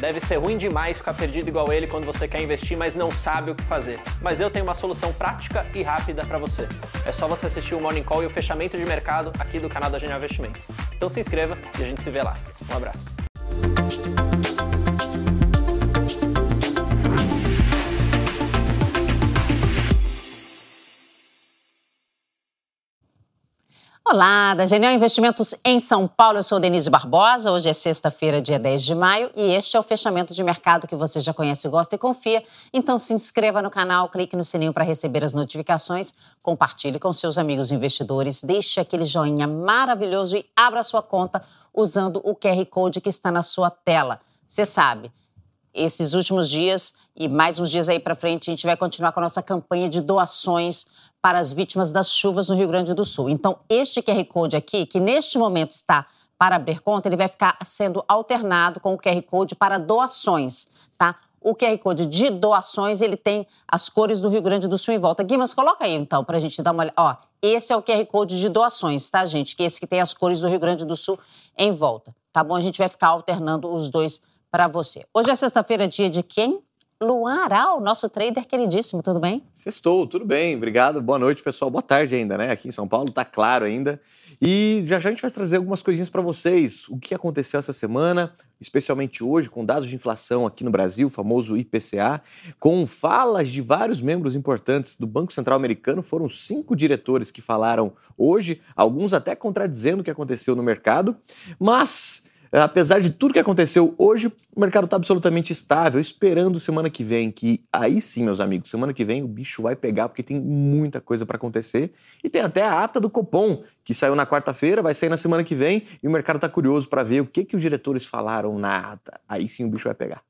Deve ser ruim demais ficar perdido igual ele quando você quer investir, mas não sabe o que fazer. Mas eu tenho uma solução prática e rápida para você. É só você assistir o Morning Call e o fechamento de mercado aqui do canal da Genial Investimentos. Então se inscreva e a gente se vê lá. Um abraço. Olá, da Genial Investimentos em São Paulo, eu sou Denise Barbosa, hoje é sexta-feira, dia 10 de maio, e este é o fechamento de mercado que você já conhece, gosta e confia. Então se inscreva no canal, clique no sininho para receber as notificações, compartilhe com seus amigos investidores, deixe aquele joinha maravilhoso e abra sua conta usando o QR Code que está na sua tela. Você sabe, esses últimos dias e mais uns dias aí para frente, a gente vai continuar com a nossa campanha de doações para as vítimas das chuvas no Rio Grande do Sul. Então, este QR Code aqui, que neste momento está para abrir conta, ele vai ficar sendo alternado com o QR Code para doações, tá? O QR Code de doações, ele tem as cores do Rio Grande do Sul em volta. Guimas, coloca aí, então, para a gente dar uma olhada. Ó, esse é o QR Code de doações, tá, gente? Que é esse que tem as cores do Rio Grande do Sul em volta, tá bom? A gente vai ficar alternando os dois para você. Hoje é sexta-feira, dia de quem? Luan Aral, nosso trader queridíssimo, tudo bem? Sextou, tudo bem, obrigado, boa noite, pessoal, boa tarde ainda, né? Aqui em São Paulo, tá claro ainda. E já a gente vai trazer algumas coisinhas para vocês, o que aconteceu essa semana, especialmente hoje, com dados de inflação aqui no Brasil, o famoso IPCA, com falas de vários membros importantes do Banco Central americano, foram 5 diretores que falaram hoje, alguns até contradizendo o que aconteceu no mercado, mas apesar de tudo que aconteceu hoje, o mercado está absolutamente estável, esperando semana que vem, que aí sim, meus amigos, semana que vem o bicho vai pegar, porque tem muita coisa para acontecer. E tem até a ata do Copom, que saiu na quarta-feira, vai sair na semana que vem, e o mercado está curioso para ver o que os diretores falaram na ata. Aí sim o bicho vai pegar.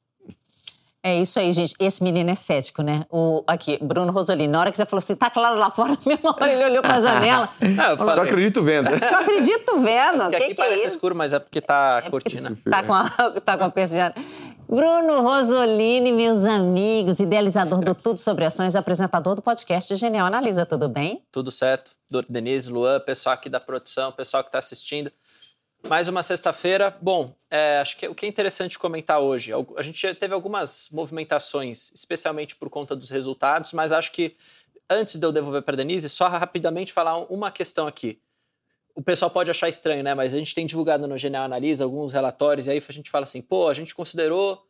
É isso aí, gente. Esse menino é cético, né? Aqui, Bruno Rosolini. Na hora que você falou assim, tá claro lá fora, na mesma hora ele olhou pra janela. Falou, só acredito vendo. Só acredito vendo. Porque aqui parece escuro, mas é porque tá a cortina. Tá com a persiana. Bruno Rosolini, meus amigos, idealizador do Tudo Sobre Ações, apresentador do podcast Genial Analisa, tudo bem? Tudo certo. Denise, Luan, pessoal aqui da produção, pessoal que tá assistindo. Mais uma sexta-feira. Bom, acho que o que é interessante comentar hoje, a gente já teve algumas movimentações, especialmente por conta dos resultados, mas acho que antes de eu devolver para a Denise, só rapidamente falar uma questão aqui. O pessoal pode achar estranho, né? Mas a gente tem divulgado no Genial Analisa alguns relatórios e aí a gente fala assim, a gente considerou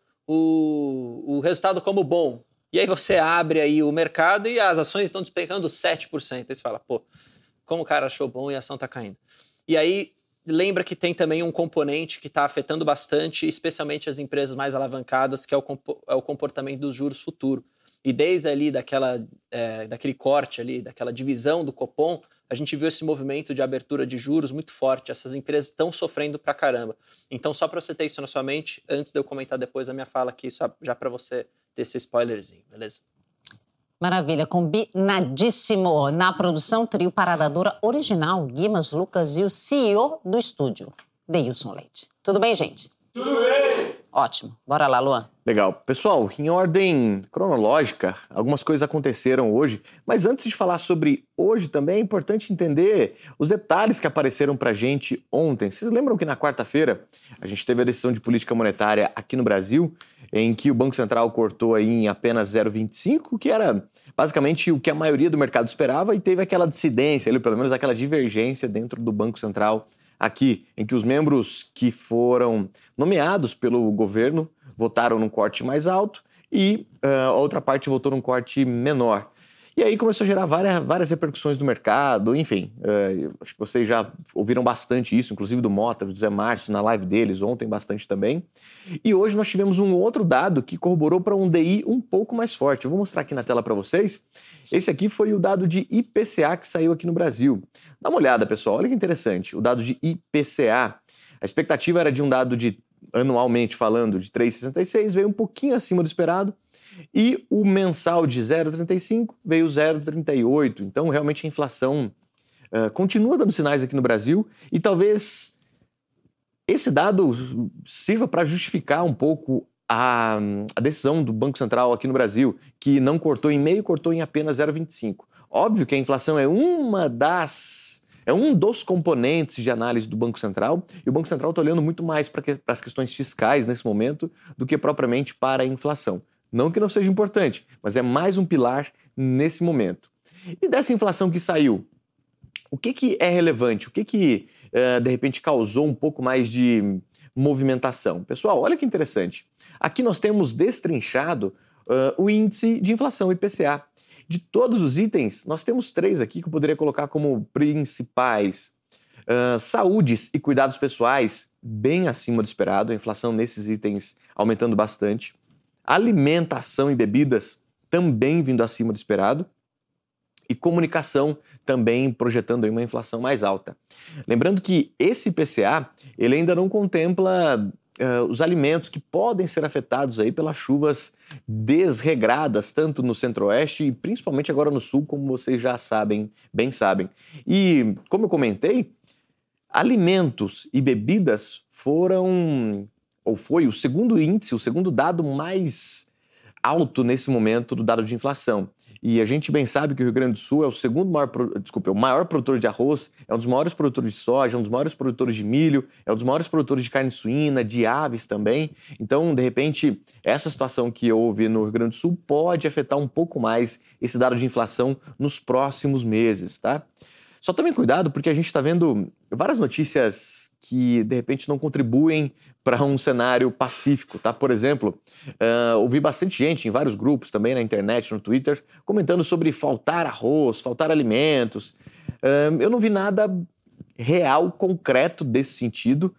o resultado como bom. E aí você abre aí o mercado e as ações estão despencando 7%. Aí você fala, como o cara achou bom e a ação está caindo. E aí lembra que tem também um componente que está afetando bastante, especialmente as empresas mais alavancadas, que é o comportamento dos juros futuro. E desde ali daquele corte ali, daquela divisão do Copom, a gente viu esse movimento de abertura de juros muito forte. Essas empresas estão sofrendo pra caramba. Então, só para você ter isso na sua mente, antes de eu comentar depois a minha fala aqui, só já para você ter esse spoilerzinho, beleza? Maravilha, combinadíssimo. Na produção, trio Parada Dura original, Guimas, Lucas e o CEO do estúdio, Deilson Leite. Tudo bem, gente? Tudo bem! Ótimo. Bora lá, Luan. Legal. Pessoal, em ordem cronológica, algumas coisas aconteceram hoje, mas antes de falar sobre hoje também é importante entender os detalhes que apareceram pra gente ontem. Vocês lembram que na quarta-feira a gente teve a decisão de política monetária aqui no Brasil, em que o Banco Central cortou aí em apenas 0,25, que era basicamente o que a maioria do mercado esperava, e teve aquela dissidência, pelo menos aquela divergência dentro do Banco Central aqui, em que os membros que foram nomeados pelo governo votaram num corte mais alto e a outra parte votou num corte menor. E aí começou a gerar várias repercussões no mercado, enfim, acho que vocês já ouviram bastante isso, inclusive do Mota, do Zé Márcio, na live deles ontem bastante também. E hoje nós tivemos um outro dado que corroborou para um DI um pouco mais forte. Eu vou mostrar aqui na tela para vocês. Esse aqui foi o dado de IPCA que saiu aqui no Brasil. Dá uma olhada, pessoal, olha que interessante. O dado de IPCA, a expectativa era de um dado anualmente falando, de 3,66, veio um pouquinho acima do esperado. E o mensal de 0,35 veio 0,38. Então, realmente, a inflação continua dando sinais aqui no Brasil. E talvez esse dado sirva para justificar um pouco a decisão do Banco Central aqui no Brasil, que não cortou em meio, cortou em apenas 0,25. Óbvio que a inflação é é um dos componentes de análise do Banco Central, e o Banco Central está olhando muito mais para as questões fiscais nesse momento do que propriamente para a inflação. Não que não seja importante, mas é mais um pilar nesse momento. E dessa inflação que saiu, o que é relevante? O que de repente causou um pouco mais de movimentação? Pessoal, olha que interessante. Aqui nós temos destrinchado o índice de inflação, o IPCA. De todos os itens, nós temos 3 aqui que eu poderia colocar como principais. Saúdes e cuidados pessoais, bem acima do esperado, a inflação nesses itens aumentando bastante. Alimentação e bebidas, também vindo acima do esperado. E comunicação, também projetando aí uma inflação mais alta. Lembrando que esse IPCA, ele ainda não contempla os alimentos que podem ser afetados aí pelas chuvas desregradas, tanto no centro-oeste e principalmente agora no sul, como vocês já bem sabem. E, como eu comentei, alimentos e bebidas foi o segundo índice, o segundo dado mais alto nesse momento do dado de inflação. E a gente bem sabe que o Rio Grande do Sul é o maior produtor de arroz, é um dos maiores produtores de soja, é um dos maiores produtores de milho, é um dos maiores produtores de carne suína, de aves também. Então, de repente, essa situação que houve no Rio Grande do Sul pode afetar um pouco mais esse dado de inflação nos próximos meses, tá? Só tomem cuidado porque a gente está vendo várias notícias que, de repente, não contribuem para um cenário pacífico, tá? Por exemplo, ouvi bastante gente em vários grupos também na internet, no Twitter, comentando sobre faltar arroz, faltar alimentos. Eu não vi nada real, concreto desse sentido,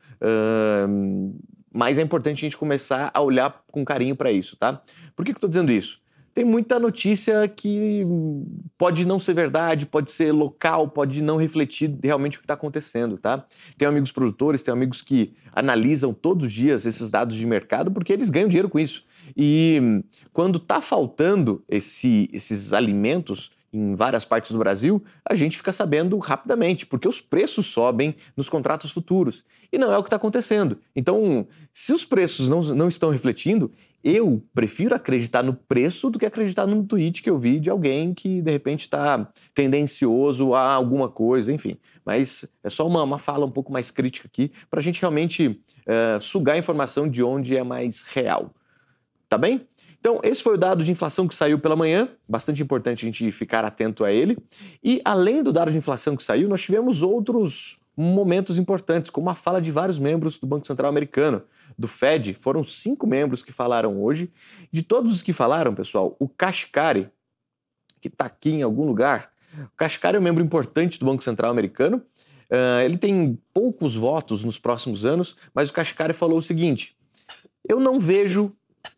mas é importante a gente começar a olhar com carinho para isso, tá? Por que eu estou dizendo isso? Tem muita notícia que pode não ser verdade, pode ser local, pode não refletir realmente o que está acontecendo, tá? Tem amigos produtores, tem amigos que analisam todos os dias esses dados de mercado porque eles ganham dinheiro com isso. E quando está faltando esses alimentos em várias partes do Brasil, a gente fica sabendo rapidamente, porque os preços sobem nos contratos futuros. E não é o que está acontecendo. Então, se os preços não estão refletindo, eu prefiro acreditar no preço do que acreditar num tweet que eu vi de alguém que, de repente, está tendencioso a alguma coisa, enfim. Mas é só uma fala um pouco mais crítica aqui, para a gente realmente sugar a informação de onde é mais real. Tá bem? Então, esse foi o dado de inflação que saiu pela manhã, bastante importante a gente ficar atento a ele. E, além do dado de inflação que saiu, nós tivemos outros momentos importantes, como a fala de vários membros do Banco Central americano, do Fed. Foram 5 membros que falaram hoje. De todos os que falaram, pessoal, o Kashkari, que está aqui em algum lugar, o Kashkari é um membro importante do Banco Central americano. Ele tem poucos votos nos próximos anos, mas o Kashkari falou o seguinte: eu não vejo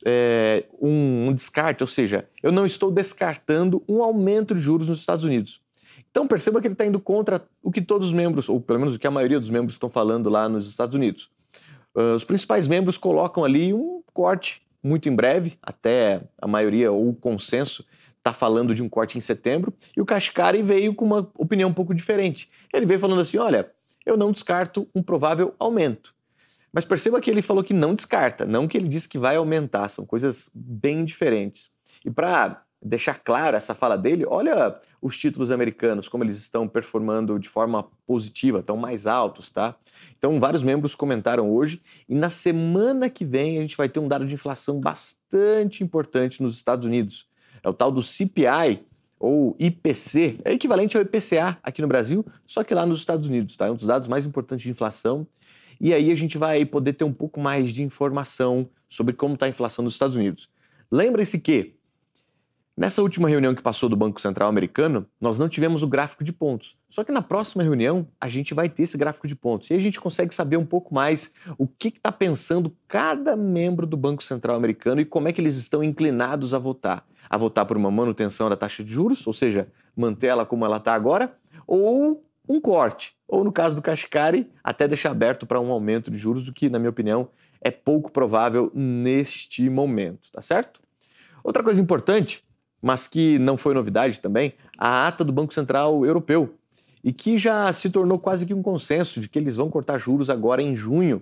um descarte, ou seja, eu não estou descartando um aumento de juros nos Estados Unidos. Então perceba que ele está indo contra o que todos os membros, ou pelo menos o que a maioria dos membros estão falando lá nos Estados Unidos. Os principais membros colocam ali um corte muito em breve, até a maioria ou o consenso está falando de um corte em setembro, e o Kashkari veio com uma opinião um pouco diferente. Ele veio falando assim, olha, eu não descarto um provável aumento. Mas perceba que ele falou que não descarta, não que ele disse que vai aumentar, são coisas bem diferentes. E para deixar clara essa fala dele, olha os títulos americanos, como eles estão performando de forma positiva, estão mais altos, tá? Então, vários membros comentaram hoje, e na semana que vem a gente vai ter um dado de inflação bastante importante nos Estados Unidos. É o tal do CPI, ou IPC, é equivalente ao IPCA aqui no Brasil, só que lá nos Estados Unidos, tá? É um dos dados mais importantes de inflação. E aí a gente vai poder ter um pouco mais de informação sobre como está a inflação nos Estados Unidos. Lembre-se que, nessa última reunião que passou do Banco Central americano, nós não tivemos o gráfico de pontos. Só que na próxima reunião, a gente vai ter esse gráfico de pontos. E aí a gente consegue saber um pouco mais o que está pensando cada membro do Banco Central americano e como é que eles estão inclinados a votar. A votar por uma manutenção da taxa de juros, ou seja, manter ela como ela está agora, ou um corte. Ou, no caso do Kashkari, até deixar aberto para um aumento de juros, o que, na minha opinião, é pouco provável neste momento, tá certo? Outra coisa importante, mas que não foi novidade também, a ata do Banco Central Europeu, e que já se tornou quase que um consenso de que eles vão cortar juros agora em junho.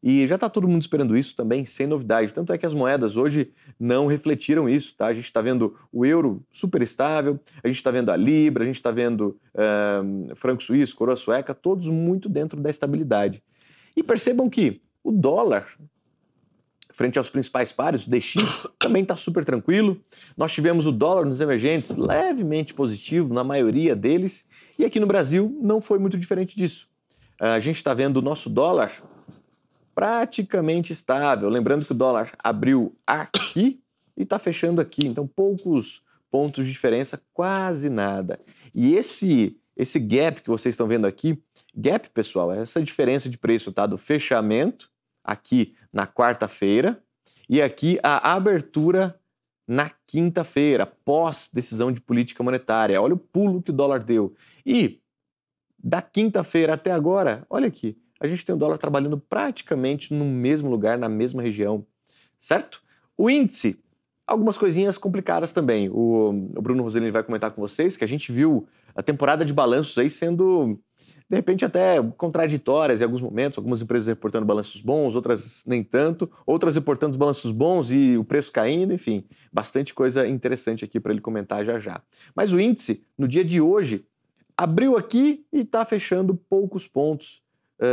E já está todo mundo esperando isso também, sem novidade. Tanto é que as moedas hoje não refletiram isso, tá? A gente está vendo o euro super estável, a gente está vendo a libra, a gente está vendo franco suíço, coroa sueca, todos muito dentro da estabilidade. E percebam que o dólar, frente aos principais pares, o DX, também está super tranquilo. Nós tivemos o dólar nos emergentes levemente positivo na maioria deles, e aqui no Brasil não foi muito diferente disso. A gente está vendo o nosso dólar praticamente estável. Lembrando que o dólar abriu aqui e está fechando aqui. Então, poucos pontos de diferença, quase nada. E esse gap que vocês estão vendo aqui, gap, pessoal, é essa diferença de preço, tá? Do fechamento aqui na quarta-feira e aqui a abertura na quinta-feira, pós decisão de política monetária. Olha o pulo que o dólar deu. E da quinta-feira até agora, olha aqui, a gente tem o dólar trabalhando praticamente no mesmo lugar, na mesma região, certo? O índice, algumas coisinhas complicadas também. O Bruno Roselini vai comentar com vocês que a gente viu a temporada de balanços aí sendo, de repente, até contraditórias em alguns momentos. Algumas empresas reportando balanços bons, outras nem tanto. Outras reportando balanços bons e o preço caindo, enfim. Bastante coisa interessante aqui para ele comentar já já. Mas o índice, no dia de hoje, abriu aqui e está fechando poucos pontos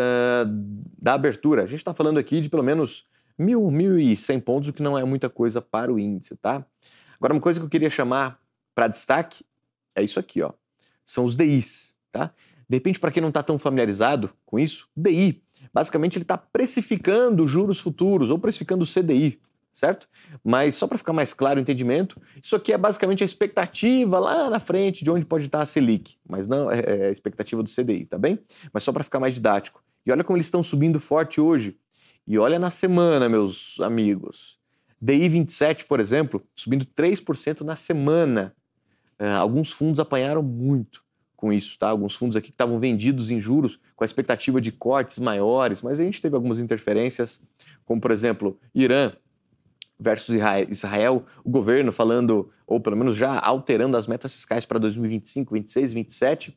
da abertura. A gente está falando aqui de pelo menos 1.100 pontos, o que não é muita coisa para o índice, tá? Agora, uma coisa que eu queria chamar para destaque é isso aqui, ó. São os DIs, tá? De repente, para quem não está tão familiarizado com isso, DI, basicamente ele está precificando juros futuros ou precificando o CDI, certo? Mas só para ficar mais claro o entendimento, isso aqui é basicamente a expectativa lá na frente de onde pode estar a Selic, mas não é a expectativa do CDI, tá bem? Mas só para ficar mais didático. E olha como eles estão subindo forte hoje. E olha na semana, meus amigos. DI 27, por exemplo, subindo 3% na semana. Alguns fundos apanharam muito com isso, tá? Alguns fundos aqui que estavam vendidos em juros com a expectativa de cortes maiores, mas a gente teve algumas interferências, como por exemplo, Irã versus Israel, o governo falando, ou pelo menos já alterando as metas fiscais para 2025, 26, 27.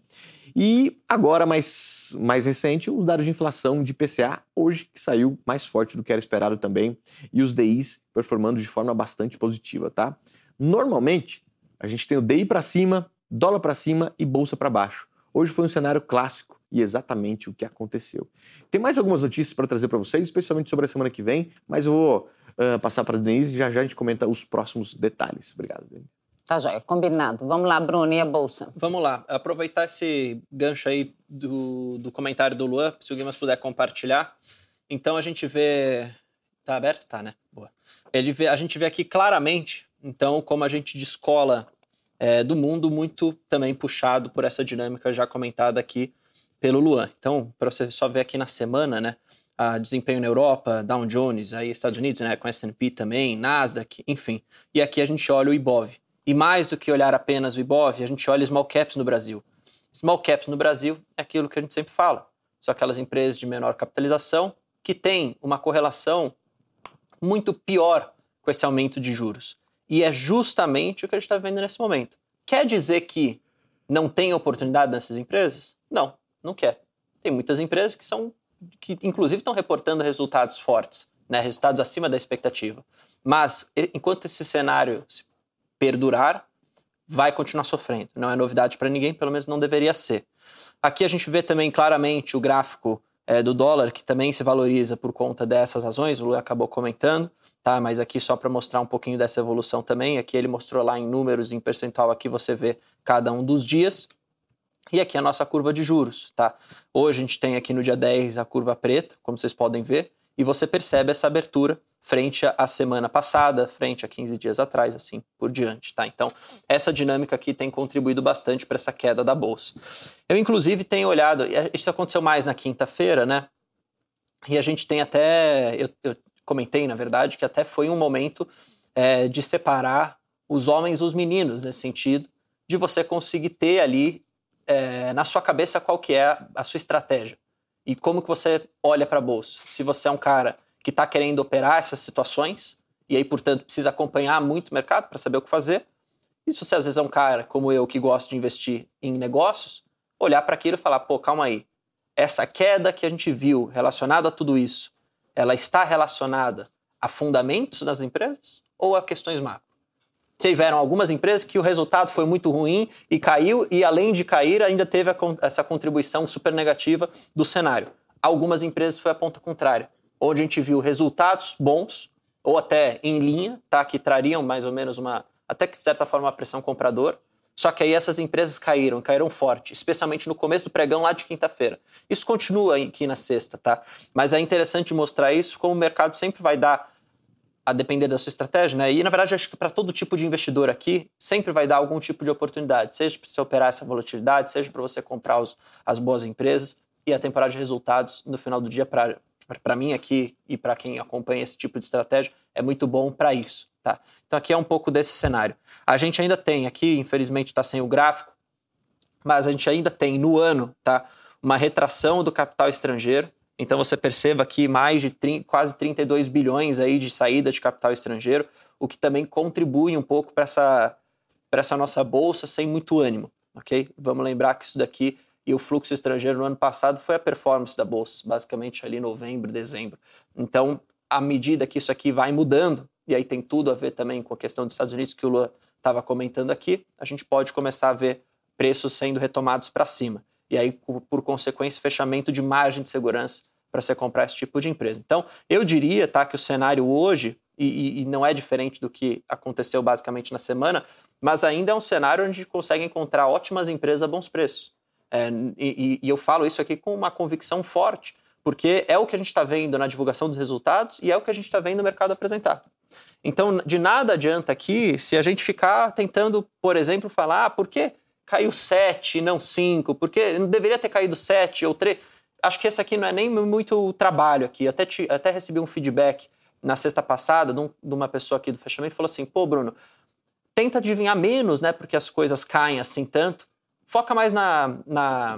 E agora, mais recente, os dados de inflação de IPCA, hoje, que saiu mais forte do que era esperado também, e os DIs performando de forma bastante positiva, tá? Normalmente, a gente tem o DI para cima, dólar para cima e bolsa para baixo. Hoje foi um cenário clássico e exatamente o que aconteceu. Tem mais algumas notícias para trazer para vocês, especialmente sobre a semana que vem, mas eu vou passar para a Denise e já a gente comenta os próximos detalhes. Obrigado, Denise. Tá joia, combinado. Vamos lá, Bruno, e a Bolsa? Vamos lá, aproveitar esse gancho aí do comentário do Luan, se o Guimas puder compartilhar. Então a gente vê... Tá aberto? Tá, né? Boa. A gente vê aqui claramente, então, como a gente descola do mundo, muito também puxado por essa dinâmica já comentada aqui pelo Luan. Então, para você só ver aqui na semana, né? A desempenho na Europa, Dow Jones, aí Estados Unidos, né, com S&P também, Nasdaq, enfim. E aqui a gente olha o IBOV. E mais do que olhar apenas o IBOV, a gente olha small caps no Brasil. Small caps no Brasil é aquilo que a gente sempre fala. São aquelas empresas de menor capitalização que têm uma correlação muito pior com esse aumento de juros. E é justamente o que a gente está vendo nesse momento. Quer dizer que não tem oportunidade nessas empresas? Não, não quer. Tem muitas empresas que inclusive estão reportando resultados fortes, né? Resultados acima da expectativa. Mas, enquanto esse cenário perdurar, vai continuar sofrendo. Não é novidade para ninguém, pelo menos não deveria ser. Aqui a gente vê também claramente o gráfico do dólar, que também se valoriza por conta dessas razões, o Lu acabou comentando, tá? Mas aqui só para mostrar um pouquinho dessa evolução também, aqui ele mostrou lá em números, em percentual, aqui você vê cada um dos dias. E aqui a nossa curva de juros, tá? Hoje a gente tem aqui no dia 10 a curva preta, como vocês podem ver, e você percebe essa abertura frente à semana passada, frente a 15 dias atrás, assim por diante, tá? Então, essa dinâmica aqui tem contribuído bastante para essa queda da Bolsa. Eu, inclusive, tenho olhado, isso aconteceu mais na quinta-feira, né? E a gente tem até, eu comentei, na verdade, que até foi um momento de separar os homens dos meninos, nesse sentido, de você conseguir ter ali na sua cabeça qual que é a sua estratégia e como que você olha para a Bolsa. Se você é um cara que está querendo operar essas situações e aí, portanto, precisa acompanhar muito o mercado para saber o que fazer. E se você, às vezes, é um cara como eu que gosta de investir em negócios, olhar para aquilo e falar, pô, calma aí, essa queda que a gente viu relacionada a tudo isso ela está relacionada a fundamentos das empresas ou a questões macro? Tiveram algumas empresas que o resultado foi muito ruim e caiu, e além de cair, ainda teve essa contribuição super negativa do cenário. Algumas empresas foi a ponta contrária, onde a gente viu resultados bons, ou até em linha, tá, que trariam mais ou menos até que de certa forma, uma pressão compradora, só que aí essas empresas caíram forte, especialmente no começo do pregão lá de quinta-feira. Isso continua aqui na sexta, tá? Mas é interessante mostrar isso, como o mercado sempre vai dar, a depender da sua estratégia, né? E, na verdade, acho que para todo tipo de investidor aqui, sempre vai dar algum tipo de oportunidade, seja para você operar essa volatilidade, seja para você comprar as boas empresas, e a temporada de resultados, no final do dia, para mim aqui e para quem acompanha esse tipo de estratégia, é muito bom para isso, tá? Então, aqui é um pouco desse cenário. A gente ainda tem aqui, infelizmente está sem o gráfico, mas a gente ainda tem no ano, tá, uma retração do capital estrangeiro. Então você perceba aqui mais de quase 32 bilhões aí de saída de capital estrangeiro, o que também contribui um pouco para essa nossa bolsa sem muito ânimo, ok? Vamos lembrar que isso daqui e o fluxo estrangeiro no ano passado foi a performance da bolsa, basicamente ali novembro, dezembro. Então, à medida que isso aqui vai mudando, e aí tem tudo a ver também com a questão dos Estados Unidos que o Lula estava comentando aqui, a gente pode começar a ver preços sendo retomados para cima. E aí, por consequência, fechamento de margem de segurança para você comprar esse tipo de empresa. Então, eu diria, tá, que o cenário hoje, e não é diferente do que aconteceu basicamente na semana, mas ainda é um cenário onde consegue encontrar ótimas empresas a bons preços. E eu falo isso aqui com uma convicção forte, porque é o que a gente está vendo na divulgação dos resultados e é o que a gente está vendo o mercado apresentar. Então, de nada adianta aqui se a gente ficar tentando, por exemplo, falar por que caiu 7 e não 5, porque não deveria ter caído 7 ou 3. Acho que esse aqui não é nem muito trabalho aqui. Até recebi um feedback na sexta passada de uma pessoa aqui do fechamento, falou assim, pô, Bruno, tenta adivinhar menos, né, porque as coisas caem assim tanto, foca mais na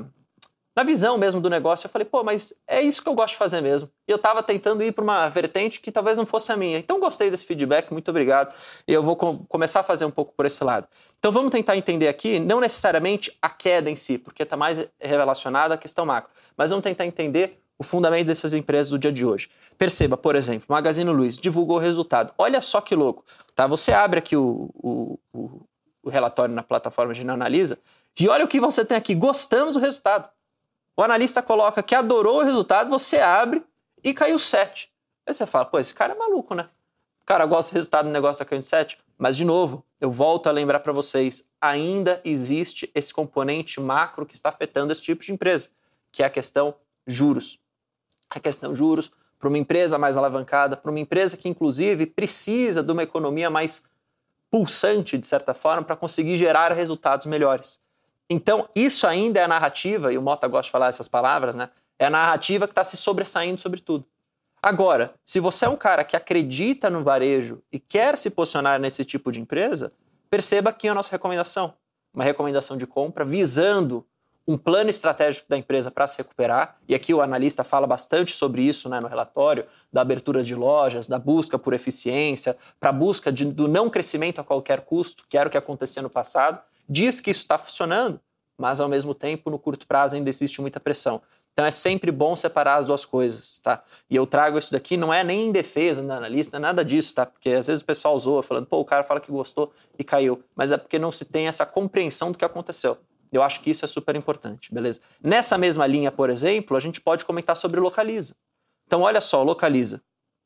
visão mesmo do negócio. Eu falei, pô, mas é isso que eu gosto de fazer mesmo. E eu estava tentando ir para uma vertente que talvez não fosse a minha. Então gostei desse feedback, muito obrigado. E eu vou começar a fazer um pouco por esse lado. Então vamos tentar entender aqui, não necessariamente a queda em si, porque está mais relacionada à questão macro, mas vamos tentar entender o fundamento dessas empresas do dia de hoje. Perceba, por exemplo, Magazine Luiza divulgou o resultado. Olha só que louco, tá? Você abre aqui o relatório na plataforma de Analisa e olha o que você tem aqui. Gostamos do resultado. O analista coloca que adorou o resultado, você abre e caiu 7. Aí você fala, pô, esse cara é maluco, né? O cara gosta do resultado do negócio, tá caindo 7. Mas, de novo, eu volto a lembrar para vocês, ainda existe esse componente macro que está afetando esse tipo de empresa, que é a questão juros. A questão juros para uma empresa mais alavancada, para uma empresa que, inclusive, precisa de uma economia mais pulsante, de certa forma, para conseguir gerar resultados melhores. Então, isso ainda é a narrativa, e o Mota gosta de falar essas palavras, né? É a narrativa que está se sobressaindo sobre tudo. Agora, se você é um cara que acredita no varejo e quer se posicionar nesse tipo de empresa, perceba aqui a nossa recomendação. Uma recomendação de compra visando um plano estratégico da empresa para se recuperar. E aqui o analista fala bastante sobre isso, né, no relatório, da abertura de lojas, da busca por eficiência, para a busca do não crescimento a qualquer custo, que era o que acontecia no passado. Diz que isso está funcionando, mas ao mesmo tempo, no curto prazo, ainda existe muita pressão. Então é sempre bom separar as duas coisas, tá? E eu trago isso daqui, não é nem em defesa do analista, nada disso, tá? Porque às vezes o pessoal zoa, falando, pô, o cara fala que gostou e caiu. Mas é porque não se tem essa compreensão do que aconteceu. Eu acho que isso é super importante, beleza? Nessa mesma linha, por exemplo, a gente pode comentar sobre Localiza. Então olha só, Localiza.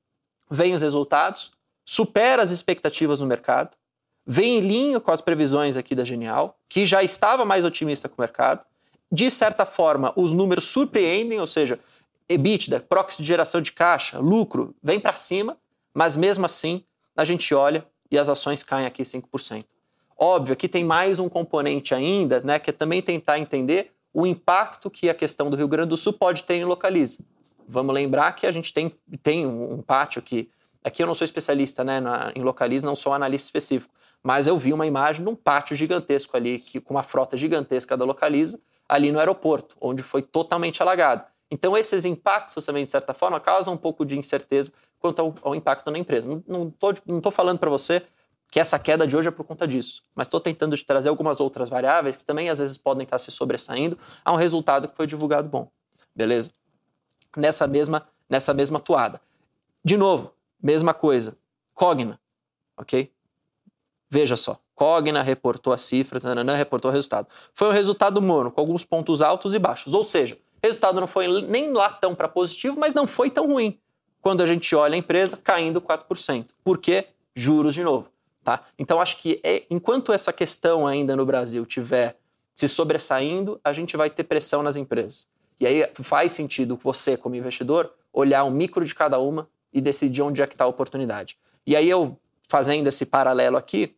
Vem os resultados, supera as expectativas no mercado, vem em linha com as previsões aqui da Genial, que já estava mais otimista com o mercado. De certa forma, os números surpreendem, ou seja, EBITDA, proxy de geração de caixa, lucro, vem para cima, mas mesmo assim a gente olha e as ações caem aqui 5%. Óbvio, aqui tem mais um componente ainda, né, que é também tentar entender o impacto que a questão do Rio Grande do Sul pode ter em Localiza. Vamos lembrar que a gente tem um pátio aqui eu não sou especialista, né, em Localiza, não sou analista específico, mas eu vi uma imagem de um pátio gigantesco ali, com uma frota gigantesca da Localiza, ali no aeroporto, onde foi totalmente alagado. Então esses impactos também, de certa forma, causam um pouco de incerteza quanto ao impacto na empresa. Não tô falando para você que essa queda de hoje é por conta disso, mas estou tentando te trazer algumas outras variáveis que também às vezes podem estar se sobressaindo a um resultado que foi divulgado bom. Beleza? Nessa mesma toada. De novo, mesma coisa. Cogna, ok? Veja só. Cogna reportou as cifras, reportou o resultado. Foi um resultado mono, com alguns pontos altos e baixos. Ou seja, o resultado não foi nem lá tão para positivo, mas não foi tão ruim. Quando a gente olha a empresa caindo 4%. Por quê? Juros de novo. Tá? Então, acho que enquanto essa questão ainda no Brasil estiver se sobressaindo, a gente vai ter pressão nas empresas. E aí faz sentido você, como investidor, olhar o micro de cada uma e decidir onde é que está a oportunidade. E aí eu, fazendo esse paralelo aqui,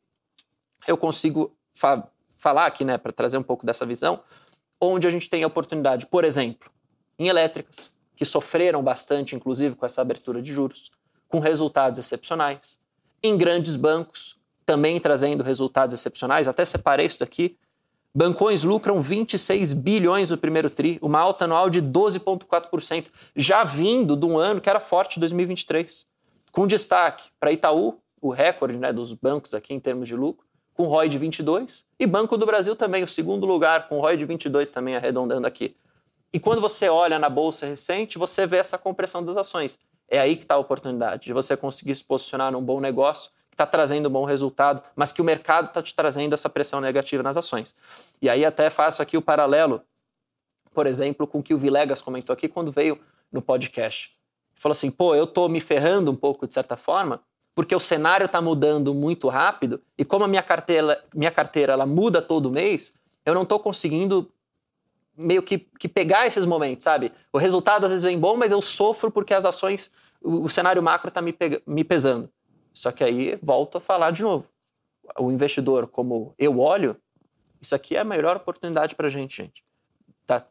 eu consigo falar aqui, né, para trazer um pouco dessa visão, onde a gente tem a oportunidade, por exemplo, em elétricas, que sofreram bastante, inclusive, com essa abertura de juros, com resultados excepcionais. Em grandes bancos, também trazendo resultados excepcionais. Até separei isso daqui. Bancões lucram 26 bilhões no primeiro TRI, uma alta anual de 12,4%, já vindo de um ano que era forte, 2023. Com destaque para Itaú, o recorde, né, dos bancos aqui em termos de lucro, com ROI de 22%, e Banco do Brasil também, o segundo lugar, com ROI de 22% também, arredondando aqui. E quando você olha na bolsa recente, você vê essa compressão das ações. É aí que está a oportunidade de você conseguir se posicionar num bom negócio, que está trazendo um bom resultado, mas que o mercado está te trazendo essa pressão negativa nas ações. E aí até faço aqui o paralelo, por exemplo, com o que o Vilegas comentou aqui quando veio no podcast. Ele falou assim, eu estou me ferrando um pouco, de certa forma, porque o cenário está mudando muito rápido e como a minha carteira ela muda todo mês, eu não estou conseguindo meio que pegar esses momentos, sabe? O resultado às vezes vem bom, mas eu sofro porque as ações, o cenário macro está me pesando. Só que aí volto a falar de novo. O investidor, como eu olho, isso aqui é a melhor oportunidade para a gente. Tá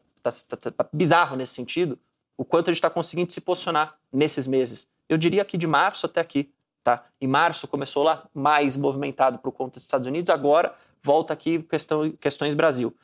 bizarro nesse sentido, o quanto a gente está conseguindo se posicionar nesses meses. Eu diria que de março até aqui. Tá? Em março começou lá mais movimentado por conta dos Estados Unidos, agora volta aqui questões Brasil.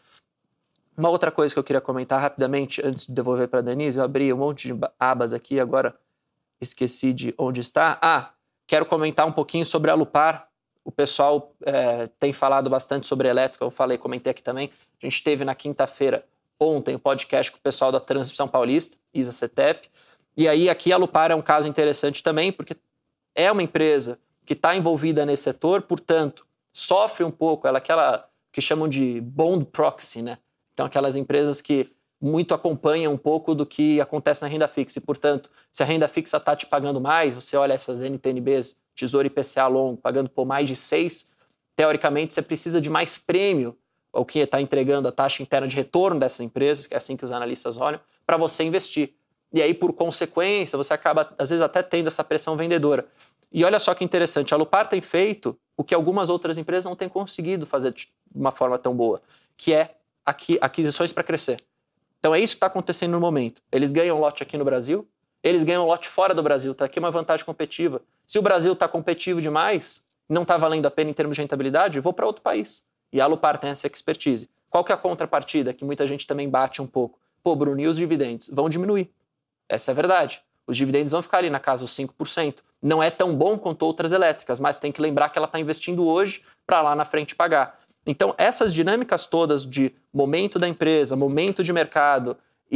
Uma outra coisa que eu queria comentar rapidamente, antes de devolver para a Denise, eu abri um monte de abas aqui, agora esqueci de onde está. Quero comentar um pouquinho sobre a Alupar. O pessoal tem falado bastante sobre elétrica, comentei aqui também. A gente teve na quinta-feira, ontem, o podcast com o pessoal da Transmissão Paulista, ISA-CETEP. E aí aqui a Alupar é um caso interessante também, porque é uma empresa que está envolvida nesse setor, portanto, sofre um pouco, ela é aquela que chamam de bond proxy, né? Então, aquelas empresas que muito acompanham um pouco do que acontece na renda fixa. E, portanto, se a renda fixa está te pagando mais, você olha essas NTNBs, Tesouro IPCA longo, pagando por mais de 6, teoricamente você precisa de mais prêmio, o que está entregando a taxa interna de retorno dessas empresas, que é assim que os analistas olham, para você investir. E aí, por consequência, você acaba, às vezes, até tendo essa pressão vendedora. E olha só que interessante, a Alupar tem feito o que algumas outras empresas não têm conseguido fazer de uma forma tão boa, que é aquisições para crescer. Então é isso que está acontecendo no momento. Eles ganham lote aqui no Brasil, eles ganham lote fora do Brasil. Está aqui uma vantagem competitiva. Se o Brasil está competitivo demais, não está valendo a pena em termos de rentabilidade, eu vou para outro país. E a Alupar tem essa expertise. Qual que é a contrapartida? Que muita gente também bate um pouco. Bruno, e os dividendos? Vão diminuir. Essa é a verdade. Os dividendos vão ficar ali na casa dos 5%. Não é tão bom quanto outras elétricas, mas tem que lembrar que ela está investindo hoje para lá na frente pagar. Então, essas dinâmicas todas de momento da empresa, momento de mercado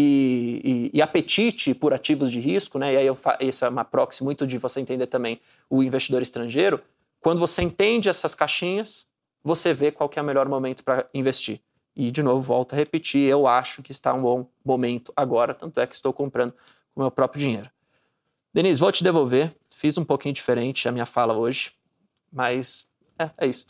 e apetite por ativos de risco, né? E aí essa é uma proxy muito de você entender também o investidor estrangeiro. Quando você entende essas caixinhas, você vê qual que é o melhor momento para investir. E, de novo, volto a repetir, eu acho que está um bom momento agora, tanto é que estou comprando com o meu próprio dinheiro. Denise, vou te devolver. Fiz um pouquinho diferente a minha fala hoje, mas é isso.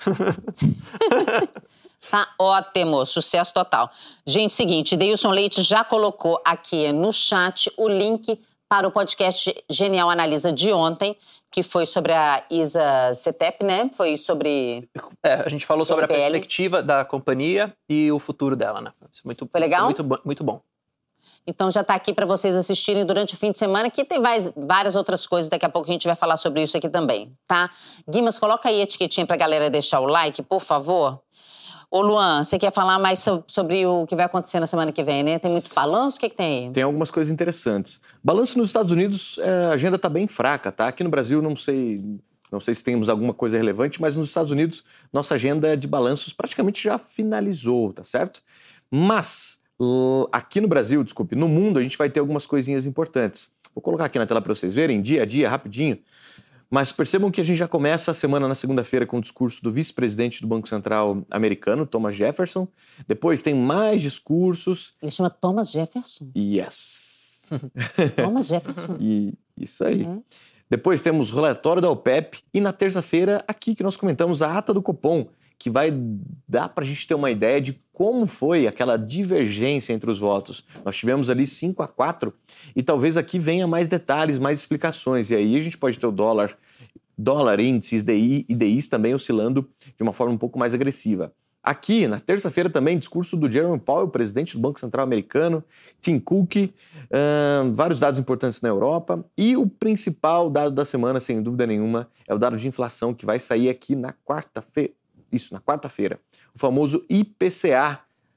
Tá ótimo, sucesso total. Gente, seguinte, Deilson Leite já colocou aqui no chat o link para o podcast Genial Analisa de ontem, que foi sobre a ISA-CETEP, né? Foi sobre... a gente falou sobre a perspectiva da companhia e o futuro dela, né? Foi legal? Muito bom. Então já está aqui para vocês assistirem durante o fim de semana, que tem várias outras coisas, daqui a pouco a gente vai falar sobre isso aqui também, tá? Guimas, coloca aí a etiquetinha para a galera deixar o like, por favor. Ô Luan, você quer falar mais sobre o que vai acontecer na semana que vem, né? Tem muito balanço? O que tem aí? Tem algumas coisas interessantes. Balanço nos Estados Unidos, a agenda está bem fraca, tá? Aqui no Brasil, não sei se temos alguma coisa relevante, mas nos Estados Unidos, nossa agenda de balanços praticamente já finalizou, tá certo? Mas... aqui no Brasil, no mundo, a gente vai ter algumas coisinhas importantes. Vou colocar aqui na tela para vocês verem, dia a dia, rapidinho. Mas percebam que a gente já começa a semana na segunda-feira com o discurso do vice-presidente do Banco Central americano, Thomas Jefferson. Depois tem mais discursos. Ele chama Thomas Jefferson. Yes. Thomas Jefferson. Isso aí. Depois temos o relatório da OPEP. E na terça-feira, aqui que nós comentamos a ata do Copom, que vai dar para a gente ter uma ideia de como foi aquela divergência entre os votos. Nós tivemos ali 5-4 e talvez aqui venha mais detalhes, mais explicações. E aí a gente pode ter o dólar índices, DIs também oscilando de uma forma um pouco mais agressiva. Aqui, na terça-feira também, discurso do Jerome Powell, presidente do Banco Central americano, Tim Cook, vários dados importantes na Europa. E o principal dado da semana, sem dúvida nenhuma, é o dado de inflação que vai sair aqui na quarta-feira. Isso, na quarta-feira. O famoso IPCA,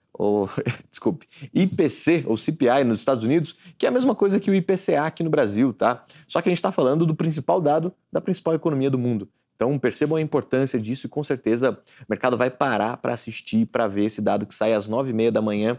IPC, ou CPI nos Estados Unidos, que é a mesma coisa que o IPCA aqui no Brasil, tá? Só que a gente está falando do principal dado da principal economia do mundo. Então percebam a importância disso e com certeza o mercado vai parar para assistir, para ver esse dado que sai às 9h30 da manhã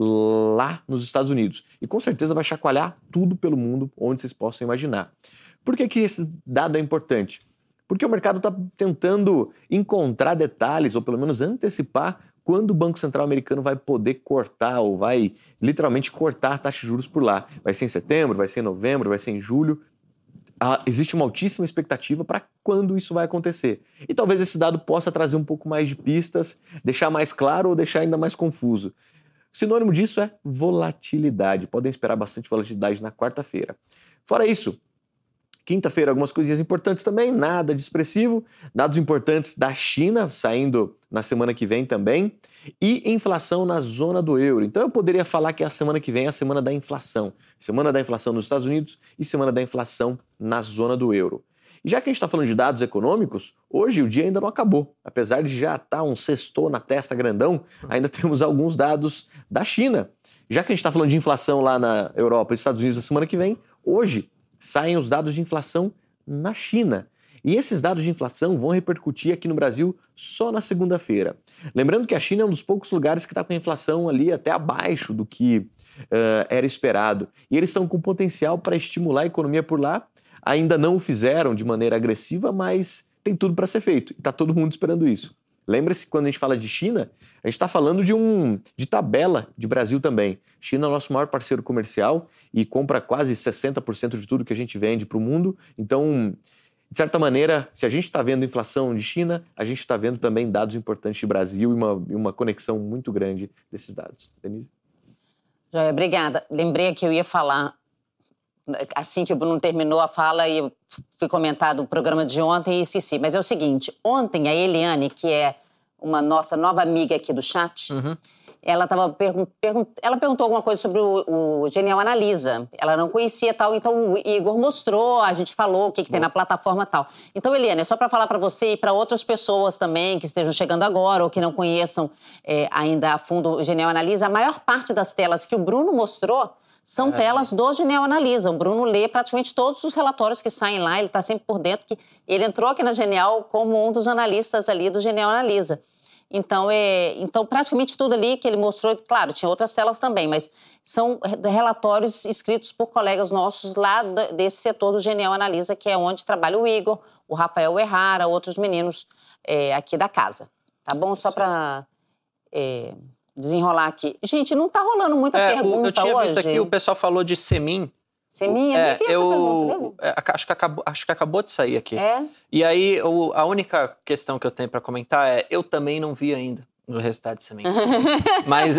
lá nos Estados Unidos. E com certeza vai chacoalhar tudo pelo mundo, onde vocês possam imaginar. Por que esse dado é importante? Porque o mercado está tentando encontrar detalhes, ou pelo menos antecipar, quando o Banco Central americano vai poder cortar, ou vai literalmente cortar a taxa de juros por lá. Vai ser em setembro, vai ser em novembro, vai ser em julho. Existe uma altíssima expectativa para quando isso vai acontecer. E talvez esse dado possa trazer um pouco mais de pistas, deixar mais claro ou deixar ainda mais confuso. Sinônimo disso é volatilidade. Podem esperar bastante volatilidade na quarta-feira. Fora isso, quinta-feira, algumas coisinhas importantes também, nada de expressivo. Dados importantes da China saindo na semana que vem também. E inflação na zona do euro. Então eu poderia falar que a semana que vem é a semana da inflação. Semana da inflação nos Estados Unidos e semana da inflação na zona do euro. E já que a gente está falando de dados econômicos, hoje o dia ainda não acabou. Apesar de já estar um sextou na testa grandão, ainda temos alguns dados da China. Já que a gente está falando de inflação lá na Europa e Estados Unidos na semana que vem, hoje saem os dados de inflação na China. E esses dados de inflação vão repercutir aqui no Brasil só na segunda-feira. Lembrando que a China é um dos poucos lugares que está com a inflação ali até abaixo do que era esperado. E eles estão com potencial para estimular a economia por lá. Ainda não o fizeram de maneira agressiva, mas tem tudo para ser feito. E está todo mundo esperando isso. Lembre-se que quando a gente fala de China, a gente está falando de tabela de Brasil também. China é o nosso maior parceiro comercial e compra quase 60% de tudo que a gente vende para o mundo. Então, de certa maneira, se a gente está vendo inflação de China, a gente está vendo também dados importantes de Brasil e uma conexão muito grande desses dados. Denise? Joia, obrigada. Lembrei que eu ia falar, assim que o Bruno terminou a fala, e fui comentar do programa de ontem e esqueci. Mas é o seguinte, ontem a Eliane, que é uma nossa nova amiga aqui do chat, ela perguntou alguma coisa sobre o Genial Analisa. Ela não conhecia tal, então o Igor mostrou, a gente falou o que tem na plataforma tal. Então, Eliane, é só para falar para você e para outras pessoas também que estejam chegando agora ou que não conheçam ainda a fundo o Genial Analisa, a maior parte das telas que o Bruno mostrou são telas do Genial Analisa. O Bruno lê praticamente todos os relatórios que saem lá, ele está sempre por dentro. Ele entrou aqui na Genial como um dos analistas ali do Genial Analisa. Então, praticamente tudo ali que ele mostrou, claro, tinha outras telas também, mas são relatórios escritos por colegas nossos lá desse setor do Genial Analisa, que é onde trabalha o Igor, o Rafael Errara, outros meninos aqui da casa. Tá bom? Só para desenrolar aqui. Gente, não tá rolando muita pergunta hoje. Eu tinha visto aqui, o pessoal falou de Semin. Semin, eu nem vi essa pergunta. Acho que acabou de sair aqui. É? E aí, a única questão que eu tenho para comentar é, eu também não vi ainda o resultado de Semin. Mas,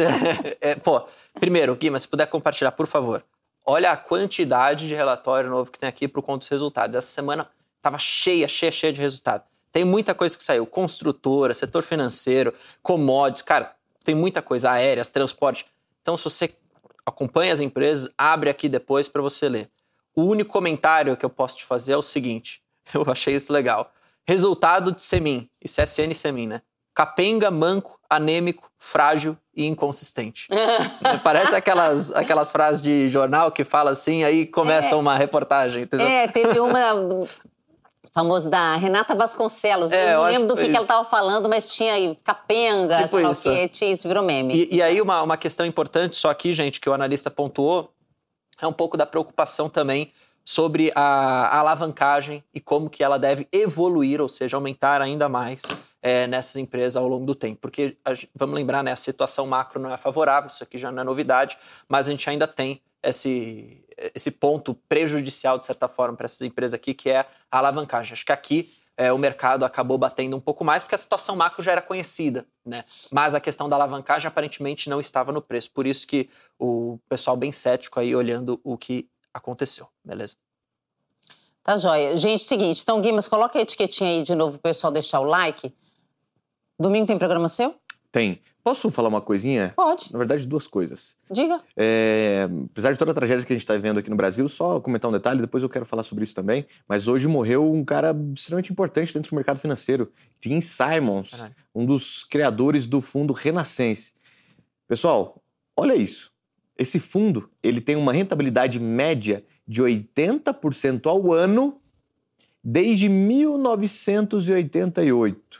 primeiro, Gui, mas se puder compartilhar, por favor. Olha a quantidade de relatório novo que tem aqui por conta dos resultados. Essa semana estava cheia de resultado. Tem muita coisa que saiu. Construtora, setor financeiro, commodities, cara, tem muita coisa. Aéreas, transporte. Então, se você acompanha as empresas, abre aqui depois para você ler. O único comentário que eu posso te fazer é o seguinte, eu achei isso legal. Resultado de Semin, e CSN Semin, né? Capenga, manco, anêmico, frágil e inconsistente. Parece aquelas frases de jornal que fala assim, aí começa uma reportagem, entendeu? Teve uma famosa da Renata Vasconcelos. Eu não lembro do que ela estava falando, mas tinha capenga, tipo isso. Isso virou meme. E aí uma questão importante, só aqui, gente, que o analista pontuou, é um pouco da preocupação também sobre a alavancagem e como que ela deve evoluir, ou seja, aumentar ainda mais nessas empresas ao longo do tempo. Porque, vamos lembrar, né, a situação macro não é favorável, isso aqui já não é novidade, mas a gente ainda tem esse ponto prejudicial, de certa forma, para essas empresas aqui, que é a alavancagem. Acho que aqui o mercado acabou batendo um pouco mais, porque a situação macro já era conhecida, né? Mas a questão da alavancagem aparentemente não estava no preço. Por isso que o pessoal bem cético aí olhando o que aconteceu, beleza? Tá joia. Gente, seguinte, então, Guimas, coloca a etiquetinha aí de novo pro pessoal deixar o like. Domingo tem programa seu? Tem. Posso falar uma coisinha? Pode. Na verdade, duas coisas. Diga. Apesar de toda a tragédia que a gente está vivendo aqui no Brasil, só comentar um detalhe, depois eu quero falar sobre isso também, mas hoje morreu um cara extremamente importante dentro do mercado financeiro, Tim Simons, um dos criadores do fundo Renaissance. Pessoal, olha isso. Esse fundo, ele tem uma rentabilidade média de 80% ao ano desde 1988.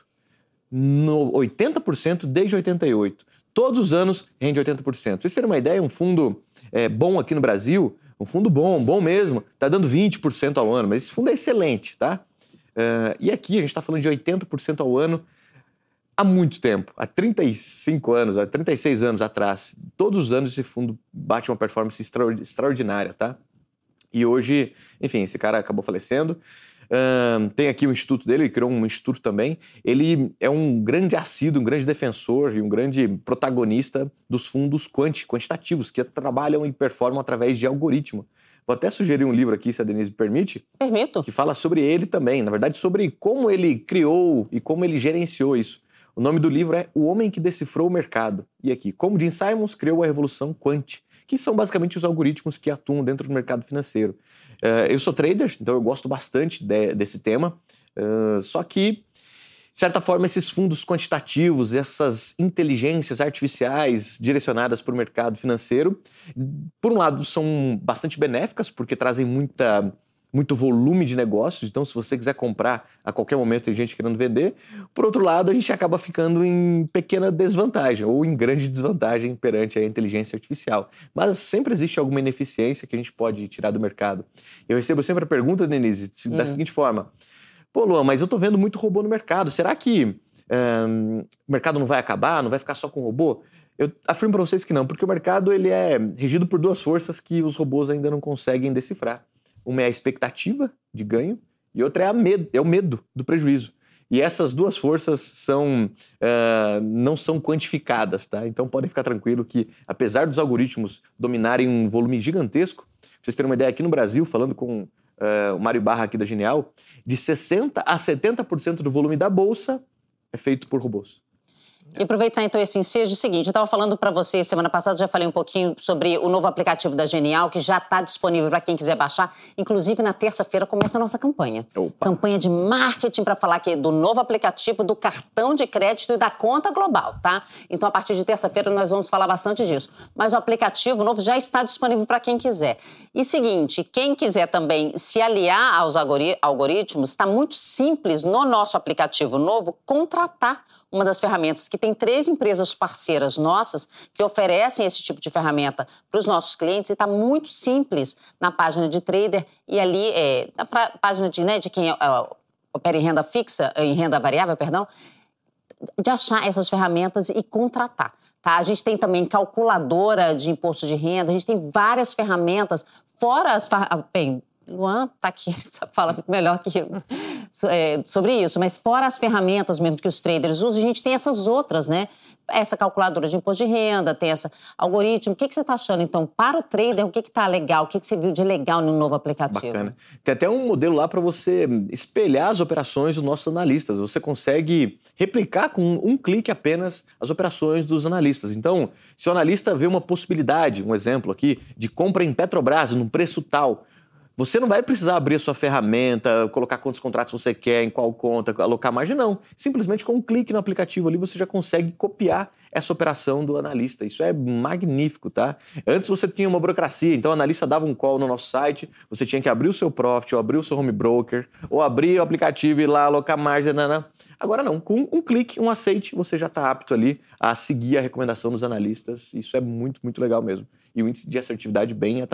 80% desde 88. Todos os anos rende 80%. Pra vocês terem uma ideia, um fundo bom aqui no Brasil, um fundo bom mesmo, está dando 20% ao ano, mas esse fundo é excelente, tá? E aqui a gente está falando de 80% ao ano há muito tempo, há 35 anos, há 36 anos atrás. Todos os anos esse fundo bate uma performance extraordinária, tá? E hoje, enfim, esse cara acabou falecendo. Tem aqui o instituto dele, ele criou um instituto também. Ele é um grande assíduo, um grande defensor e um grande protagonista dos fundos quantitativos, que trabalham e performam através de algoritmo. Vou até sugerir um livro aqui, se a Denise permite. Permito. Que fala sobre ele também, na verdade, sobre como ele criou e como ele gerenciou isso. O nome do livro é O Homem que Decifrou o Mercado. E aqui, como Jim Simons criou a revolução quant, que são basicamente os algoritmos que atuam dentro do mercado financeiro. Eu sou trader, então eu gosto bastante desse tema, só que, de certa forma, esses fundos quantitativos, essas inteligências artificiais direcionadas para o mercado financeiro, por um lado, são bastante benéficas, porque trazem muito volume de negócios, então se você quiser comprar, a qualquer momento tem gente querendo vender. Por outro lado, a gente acaba ficando em pequena desvantagem, ou em grande desvantagem perante a inteligência artificial. Mas sempre existe alguma ineficiência que a gente pode tirar do mercado. Eu recebo sempre a pergunta, Denise, da seguinte forma: pô, Luan, mas eu tô vendo muito robô no mercado, será que o mercado não vai acabar, não vai ficar só com robô? Eu afirmo para vocês que não, porque o mercado ele é regido por duas forças que os robôs ainda não conseguem decifrar. Uma é a expectativa de ganho e outra é o medo do prejuízo. E essas duas forças não são quantificadas, tá? Então podem ficar tranquilo que, apesar dos algoritmos dominarem um volume gigantesco, pra vocês terem uma ideia, aqui no Brasil, falando com o Mário Barra aqui da Genial, de 60% a 70% do volume da Bolsa é feito por robôs. E aproveitar então esse ensejo, o seguinte, eu estava falando para vocês semana passada, já falei um pouquinho sobre o novo aplicativo da Genial, que já está disponível para quem quiser baixar. Inclusive, na terça-feira começa a nossa campanha. Opa. Campanha de marketing para falar aqui do novo aplicativo, do cartão de crédito e da conta global, tá? Então, a partir de terça-feira, nós vamos falar bastante disso. Mas o aplicativo novo já está disponível para quem quiser. E seguinte, quem quiser também se aliar aos algoritmos, está muito simples no nosso aplicativo novo contratar uma das ferramentas, que tem 3 empresas parceiras nossas que oferecem esse tipo de ferramenta para os nossos clientes, e está muito simples na página de trader e ali na página de quem opera em renda fixa, em renda variável, perdão, de achar essas ferramentas e contratar. Tá? A gente tem também calculadora de imposto de renda, a gente tem várias ferramentas, fora as bem, Luan está aqui, fala muito melhor que eu sobre isso, mas fora as ferramentas mesmo que os traders usam, a gente tem essas outras, né? Essa calculadora de imposto de renda, tem essa algoritmo. O que você está achando, então, para o trader, o que está legal? O que você viu de legal no novo aplicativo? Bacana. Tem até um modelo lá para você espelhar as operações dos nossos analistas. Você consegue replicar com um clique apenas as operações dos analistas. Então, se o analista vê uma possibilidade, um exemplo aqui, de compra em Petrobras, num preço tal, você não vai precisar abrir a sua ferramenta, colocar quantos contratos você quer, em qual conta, alocar margem, não. Simplesmente com um clique no aplicativo ali, você já consegue copiar essa operação do analista. Isso é magnífico, tá? Antes você tinha uma burocracia, então o analista dava um call no nosso site, você tinha que abrir o seu Profit, ou abrir o seu Home Broker, ou abrir o aplicativo e ir lá alocar margem, nanã. Agora não, com um clique, um aceite, você já está apto ali a seguir a recomendação dos analistas. Isso é muito, muito legal mesmo. E o índice de assertividade bem atraente.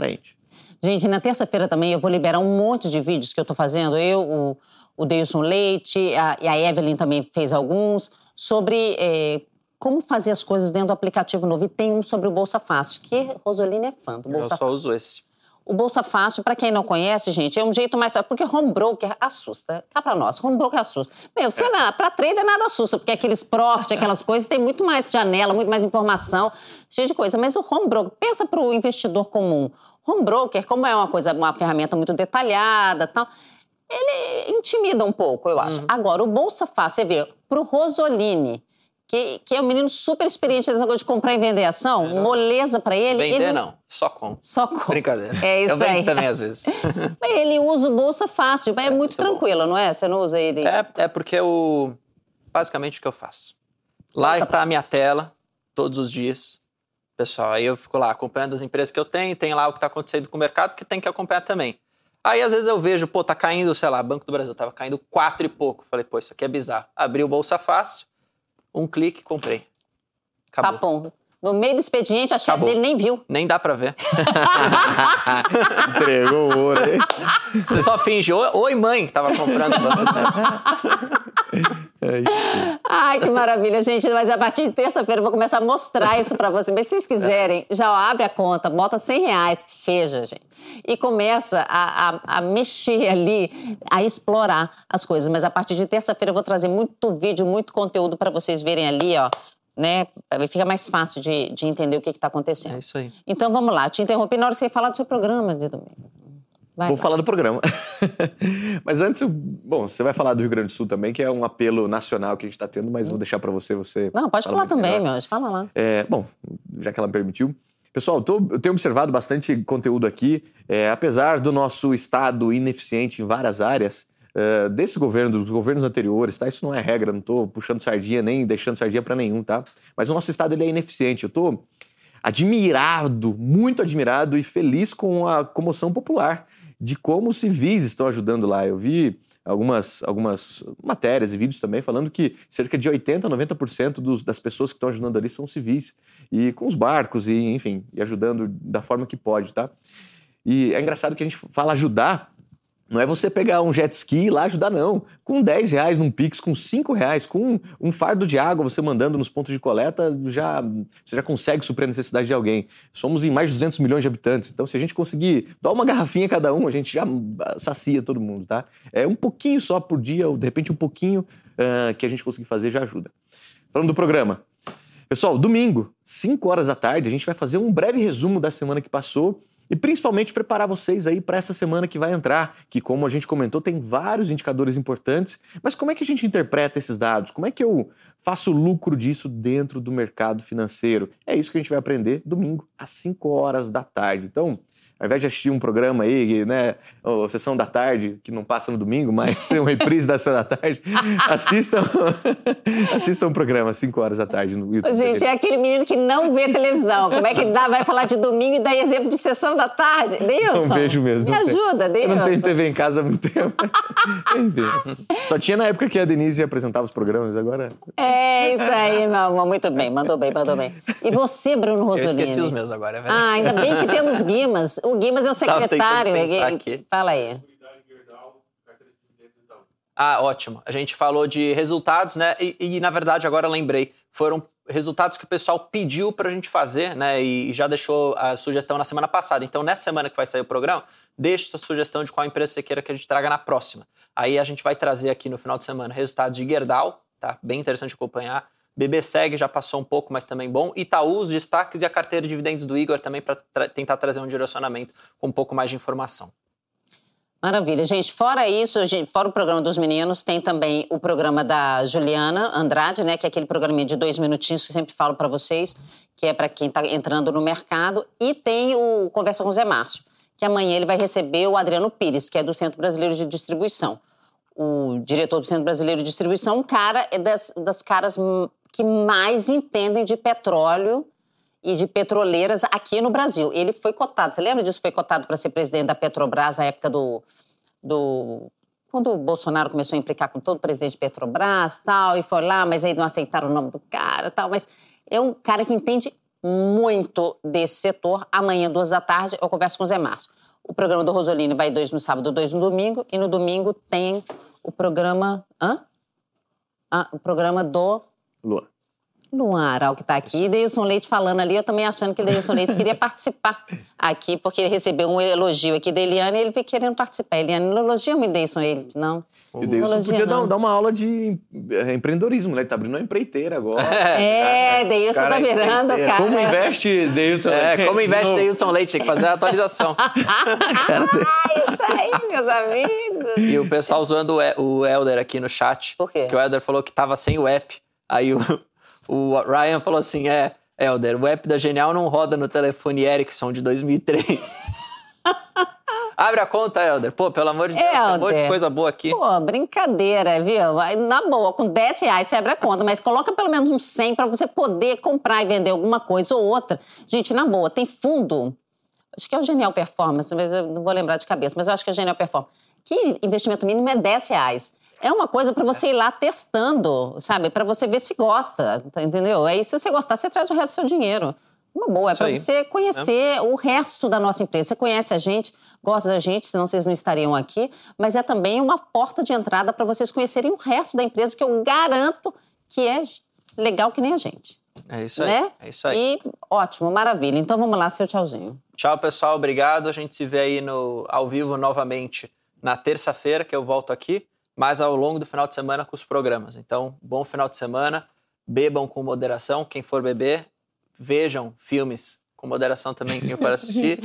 Gente, na terça-feira também eu vou liberar um monte de vídeos que eu tô fazendo. O Deilson Leite, e a Evelyn também fez alguns, sobre como fazer as coisas dentro do aplicativo novo. E tem um sobre o Bolsa Fácil, que Rosolina é fã do Bolsa Fácil. Eu só uso esse. O Bolsa Fácil, para quem não conhece, gente, é um jeito mais... Porque home broker assusta. Cá para nós, home broker assusta. Meu, para trader nada assusta, porque aqueles profit, aquelas coisas, tem muito mais janela, muito mais informação, cheio de coisa. Mas o home broker, pensa para o investidor comum. Home broker, como é uma ferramenta muito detalhada e tal, ele intimida um pouco, eu acho. Agora, o Bolsa Fácil, você vê, pro Rosolini, que é um menino super experiente nessa coisa de comprar e vender ação, moleza pra ele. Vender não, só compra. Só compra. Brincadeira. É isso eu vendo aí. também às vezes. Ele usa o Bolsa Fácil, é muito tranquilo, não é? Você não usa ele? É porque basicamente o que eu faço. Lá está a minha tela, todos os dias. Pessoal, aí eu fico lá acompanhando as empresas que eu tenho, tem lá o que está acontecendo com o mercado, que tem que acompanhar também. Aí, às vezes, eu vejo, tá caindo, sei lá, Banco do Brasil, tava caindo 4 e pouco. Falei, isso aqui é bizarro. Abri o Bolsa Fácil, um clique, comprei. Acabou. Papum. No meio do expediente, a chefe dele nem viu. Nem dá pra ver. Entregou o ouro aí. Você só finge, oi mãe, que tava comprando o Banco do Brasil. Ai, que maravilha, gente. Mas a partir de terça-feira eu vou começar a mostrar isso pra vocês. Mas se vocês quiserem, já abre a conta, bota R$100, que seja, gente. E começa a mexer ali, a explorar as coisas. Mas a partir de terça-feira eu vou trazer muito vídeo, muito conteúdo pra vocês verem ali, ó. Né? Fica mais fácil de entender o que está acontecendo. É isso aí. Então vamos lá, te interrompi na hora que você ia falar do seu programa de domingo. Vou falar do programa. Mas antes, você vai falar do Rio Grande do Sul também, que é um apelo nacional que a gente está tendo, mas vou deixar para você. Não, pode falar também, meu, fala lá. Já que ela me permitiu. Pessoal, eu tenho observado bastante conteúdo aqui. Apesar do nosso estado ineficiente em várias áreas, desse governo, dos governos anteriores, tá? Isso não é regra, não estou puxando sardinha nem deixando sardinha para nenhum, tá? Mas o nosso estado ele é ineficiente. Eu estou admirado, muito admirado e feliz com a comoção popular de como os civis estão ajudando lá. Eu vi algumas matérias e vídeos também falando que cerca de 80% a 90% das pessoas que estão ajudando ali são civis. E com os barcos e, enfim, e ajudando da forma que pode, tá? E é engraçado que a gente fala ajudar. Não é você pegar um jet ski e ir lá ajudar, não. Com R$10 num Pix, com R$5, com um fardo de água você mandando nos pontos de coleta, você já consegue suprir a necessidade de alguém. Somos em mais de 200 milhões de habitantes, então se a gente conseguir dar uma garrafinha a cada um, a gente já sacia todo mundo, tá? É um pouquinho só por dia, ou de repente um pouquinho que a gente conseguir fazer já ajuda. Falando do programa. Pessoal, domingo, 5 horas da tarde, a gente vai fazer um breve resumo da semana que passou, e principalmente preparar vocês aí para essa semana que vai entrar, que como a gente comentou, tem vários indicadores importantes, mas como é que a gente interpreta esses dados? Como é que eu faço lucro disso dentro do mercado financeiro? É isso que a gente vai aprender domingo, às 5 horas da tarde. Então, ao invés de assistir um programa aí, né, Sessão da Tarde, que não passa no domingo, mas é um reprise da Sessão da Tarde, assistam o programa às 5 horas da tarde no YouTube. Gente, é aquele menino que não vê televisão. Como é que vai falar de domingo e dá exemplo de Sessão da Tarde? Deilson, não vejo mesmo. Me ajuda, Deilson. Eu não tenho TV em casa há muito tempo. Só tinha na época que a Denise apresentava os programas, agora... É isso aí, meu amor. Muito bem, mandou bem. E você, Bruno Rosolini? Eu esqueci os meus agora, é verdade. Ainda bem que temos Guimas. O Guimas é o secretário. Fala aí. Ótimo. A gente falou de resultados, né? E na verdade, agora eu lembrei, foram resultados que o pessoal pediu pra gente fazer, né? E já deixou a sugestão na semana passada. Então, nessa semana que vai sair o programa, deixe sua sugestão de qual empresa você queira que a gente traga na próxima. Aí a gente vai trazer aqui no final de semana resultados de Gerdau, tá? Bem interessante acompanhar. BBSEG já passou um pouco, mas também bom. Itaú, os destaques e a carteira de dividendos do Igor também para tentar trazer um direcionamento com um pouco mais de informação. Maravilha, gente. Fora isso, fora o programa dos meninos, tem também o programa da Juliana Andrade, né? Que é aquele programinha de 2 minutinhos que eu sempre falo para vocês, que é para quem está entrando no mercado. E tem o Conversa com o Zé Márcio, que amanhã ele vai receber o Adriano Pires, que é do Centro Brasileiro de Distribuição. O diretor do Centro Brasileiro de Distribuição, um cara das caras que mais entendem de petróleo e de petroleiras aqui no Brasil. Ele foi cotado, você lembra disso? Foi cotado para ser presidente da Petrobras na época quando o Bolsonaro começou a implicar com todo o presidente de Petrobras e tal, e foi lá, mas aí não aceitaram o nome do cara e tal, mas é um cara que entende muito desse setor. Amanhã, 2 da tarde, eu converso com o Zé Márcio. O programa do Rosolini vai 2 no sábado, 2 no domingo. E no domingo tem o programa... o programa do... Luan Aral, que está aqui. E Deilson Leite falando ali, eu também achando que Deilson Leite queria participar aqui, porque ele recebeu um elogio aqui da Eliane e ele veio querendo participar. Eliane, não elogia o Deilson Leite, não. E Deilson podia dar uma aula de empreendedorismo, né? Ele tá abrindo uma empreiteira agora. Deilson tá virando, cara. Como investe Deilson Leite? Como investe Deilson Leite, tem que fazer a atualização. Isso aí, meus amigos. E o pessoal zoando o Helder aqui no chat. Por quê? Que o Helder falou que tava sem o app. Aí o Ryan falou assim, Helder, o app da Genial não roda no telefone Ericsson de 2003. Abre a conta, Helder. Pô, pelo amor de Deus, tem um monte de coisa boa aqui. Pô, brincadeira, viu? Na boa, com R$10 você abre a conta, mas coloca pelo menos uns 100 para você poder comprar e vender alguma coisa ou outra. Gente, na boa, tem fundo, acho que é o Genial Performance, mas eu não vou lembrar de cabeça, mas eu acho que é o Genial Performance, que investimento mínimo é R$10. É uma coisa para você ir lá testando, sabe? Para você ver se gosta, entendeu? Aí, se você gostar, você traz o resto do seu dinheiro. Uma boa, é para você conhecer o resto da nossa empresa. Você conhece a gente, gosta da gente, senão vocês não estariam aqui. Mas é também uma porta de entrada para vocês conhecerem o resto da empresa, que eu garanto que é legal que nem a gente. É isso aí, né? é isso aí. E ótimo, maravilha. Então vamos lá, seu tchauzinho. Tchau, pessoal, obrigado. A gente se vê aí ao vivo novamente na terça-feira, que eu volto aqui, mas ao longo do final de semana com os programas. Então, bom final de semana, bebam com moderação, quem for beber, vejam filmes com moderação também, quem for assistir,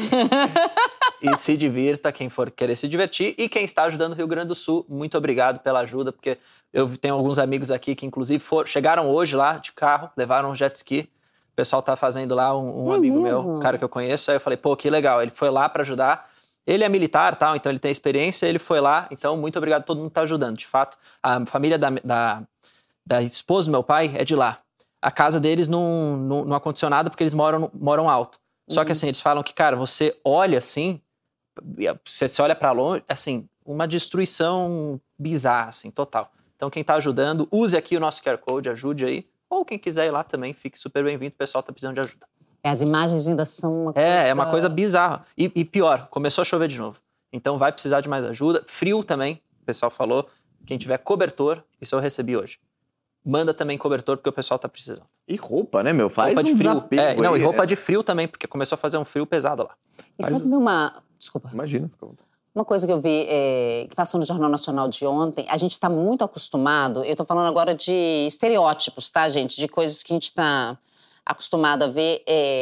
e se divirta, quem for querer se divertir, e quem está ajudando o Rio Grande do Sul, muito obrigado pela ajuda, porque eu tenho alguns amigos aqui que inclusive chegaram hoje lá de carro, levaram um jet ski, o pessoal tá fazendo lá, um amigo meu, um cara que eu conheço, aí eu falei, pô, que legal, ele foi lá para ajudar. Ele é militar, tal, então ele tem experiência, ele foi lá, então muito obrigado a todo mundo que tá ajudando. De fato, a família da esposa do meu pai é de lá. A casa deles não aconteceu nada porque eles moram alto. Só que assim, eles falam que, cara, você olha assim, você olha pra longe, assim, uma destruição bizarra, assim, total. Então quem tá ajudando, use aqui o nosso QR Code, ajude aí. Ou quem quiser ir lá também, fique super bem-vindo, o pessoal tá precisando de ajuda. As imagens ainda são uma coisa... É uma coisa bizarra. E pior, começou a chover de novo. Então vai precisar de mais ajuda. Frio também, o pessoal falou. Quem tiver cobertor, isso eu recebi hoje. Manda também cobertor, porque o pessoal tá precisando. E roupa, né, meu? Faz roupa de frio. desapego e roupa de frio também, porque começou a fazer um frio pesado lá. E sabe uma... Desculpa. Imagina, fica à vontade. Uma coisa que eu vi, que passou no Jornal Nacional de ontem, a gente está muito acostumado, eu tô falando agora de estereótipos, tá, gente? De coisas que a gente tá acostumado a ver,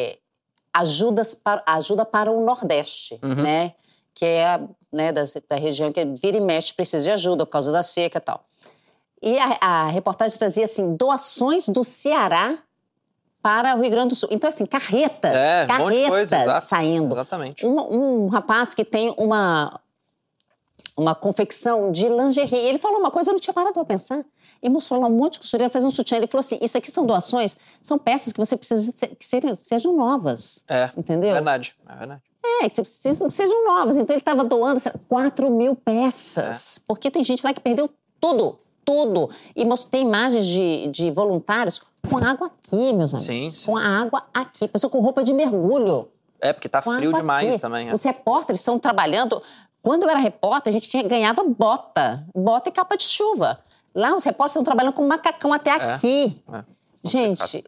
ajuda para o Nordeste, né? Que é da região que vira e mexe, precisa de ajuda por causa da seca e tal. E a reportagem trazia, assim, doações do Ceará para o Rio Grande do Sul. Então, assim, carretas um monte de coisa, saindo. Exatamente. Um rapaz que tem uma confecção de lingerie. Ele falou uma coisa, eu não tinha parado para pensar. E mostrou lá um monte de costureira, fez um sutiã. Ele falou assim, isso aqui são doações, são peças que você precisa que sejam novas. Entendeu? É verdade. Que você precisa que sejam novas. Então, ele estava doando 4.000 peças. Porque tem gente lá que perdeu tudo. E tem imagens de voluntários com água aqui, meus amigos. Sim. Com a água aqui. Pessoa com roupa de mergulho. Porque tá frio demais aqui. Também. Os repórteres estão trabalhando... Quando eu era repórter, a gente ganhava bota e capa de chuva. Lá, os repórteres estão trabalhando com macacão até aqui. Gente,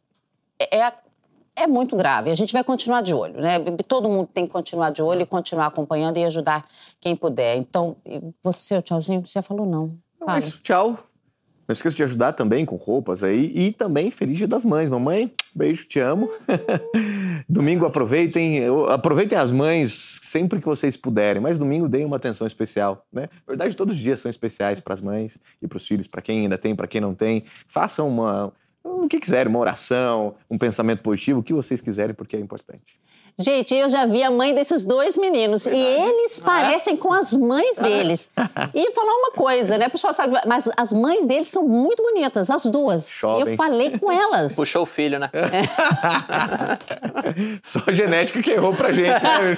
é muito grave. A gente vai continuar de olho, né? Todo mundo tem que continuar de olho e continuar acompanhando e ajudar quem puder. Então, você, tchauzinho, você já falou não. É isso, tchau. Não esqueça de ajudar também com roupas aí. E também Feliz Dia das Mães. Mamãe, beijo, te amo. Domingo aproveitem as mães sempre que vocês puderem. Mas domingo deem uma atenção especial, né? Na verdade, todos os dias são especiais para as mães e para os filhos, para quem ainda tem, para quem não tem. Façam o que quiserem, uma oração, um pensamento positivo, o que vocês quiserem, porque é importante. Gente, eu já vi a mãe desses 2 meninos. Verdade. E eles parecem com as mães deles. E falar uma coisa, né? O pessoal sabe, mas as mães deles são muito bonitas, as duas. Jovens. E eu falei com elas. Puxou o filho, né? Só a genética que errou pra gente, né?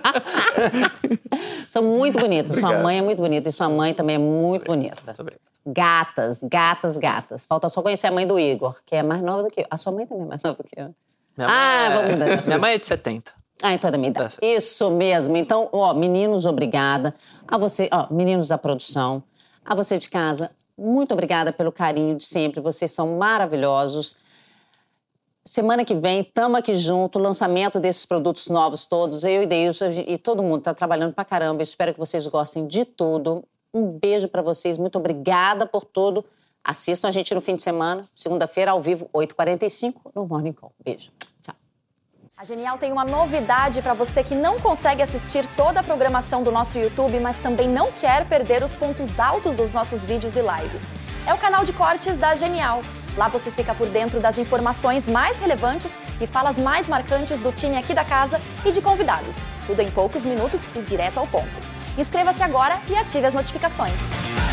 São muito bonitas. Obrigado. Sua mãe é muito bonita e sua mãe também é muito bonita. Muito obrigado. Gatas. Falta só conhecer a mãe do Igor, que é mais nova do que eu. A sua mãe também é mais nova do que eu. Minha mãe é de 70. Ah, então é da minha idade. Isso mesmo. Então, meninos, obrigada. A você, meninos da produção, a você de casa, muito obrigada pelo carinho de sempre. Vocês são maravilhosos. Semana que vem, tamo aqui junto, lançamento desses produtos novos todos. Eu e Deilson e todo mundo tá trabalhando pra caramba. Eu espero que vocês gostem de tudo. Um beijo pra vocês, muito obrigada por tudo. Assistam a gente no fim de semana, segunda-feira, ao vivo, 8h45, no Morning Call. Beijo. Tchau. A Genial tem uma novidade para você que não consegue assistir toda a programação do nosso YouTube, mas também não quer perder os pontos altos dos nossos vídeos e lives. É o canal de cortes da Genial. Lá você fica por dentro das informações mais relevantes e falas mais marcantes do time aqui da casa e de convidados. Tudo em poucos minutos e direto ao ponto. Inscreva-se agora e ative as notificações.